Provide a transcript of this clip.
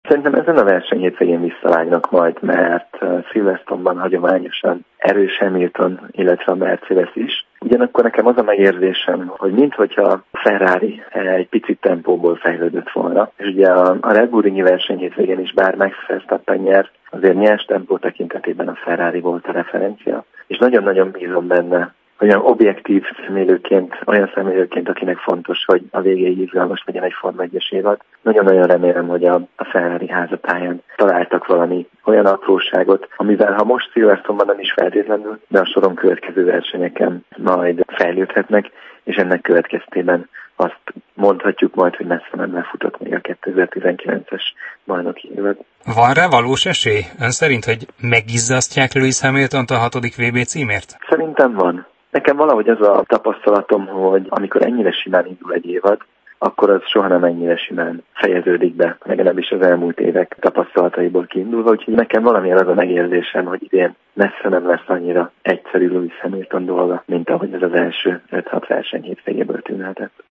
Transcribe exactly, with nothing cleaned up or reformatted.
Szerintem ezen a verseny hétvégén visszavágnak majd, mert Silverstone-ban hagyományosan erős Hamilton, illetve a Mercedes is. Ugyanakkor nekem az a megérzésem, hogy minthogyha a Ferrari egy picit tempóból fejlődött volna. És ugye a, a Red Bull ringi verseny hétvégén is, bár Max Verstappen nyert, azért nyers tempó tekintetében a Ferrari volt a referencia. És nagyon-nagyon bízom benne, olyan objektív szemlélőként, olyan szemlélőként, akinek fontos, hogy a végéig izgalmas legyen egy Forma egyes évad. Nagyon-nagyon remélem, hogy a, a Ferrari házatáján találtak valami olyan apróságot, amivel ha most Silverstone-ban nem is feltétlenül, de a soron következő versenyeken majd fejlődhetnek, és ennek következtében azt mondhatjuk majd, hogy messze nem lefutott még a kétezer-tizenkilences bajnoki évad. Van rá valós esély? Ön szerint, hogy megizzasztják Lewis Hamiltont a hatodik vé bé címért? Szerintem van. Nekem valahogy az a tapasztalatom, hogy amikor ennyire simán indul egy évad, akkor az soha nem ennyire simán fejeződik be, legalábbis az elmúlt évek tapasztalataiból kiindulva, úgyhogy nekem valamilyen az a megérzésem, hogy idén messze nem lesz annyira egyszerű Lewis Hamilton dolga, mint ahogy ez az első öt-hat verseny hétvégéből tűnhetett.